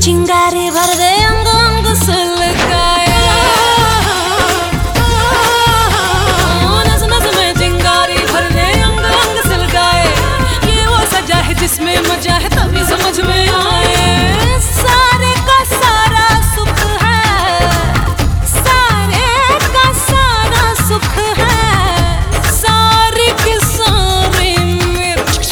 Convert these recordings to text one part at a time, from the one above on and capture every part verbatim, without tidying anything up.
चिंगारी भर दे अंग अंग सुलगाए, नस नस में चिंगारी भर दे अंग अंग सुलगाए। ये वो सजा है जिसमें मजा है तभी समझ में आए। सारे का सारा सुख है, सारे का सारा सुख है, सारे के सारे मिर्च।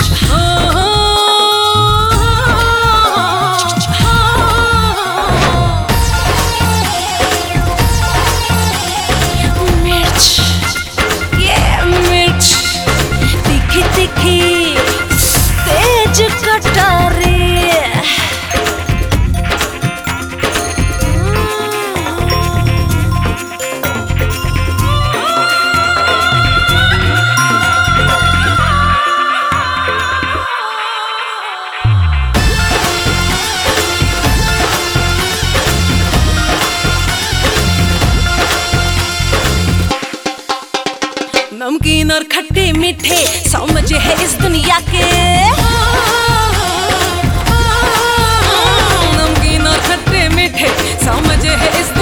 मिर्च, ये मिर्च तीखी तीखी तेज कटारी। नमकीन और खट्टे मीठे सौ मजे है इस दुनिया के, नमकीन और खट्टे मीठे सौ मजे है इस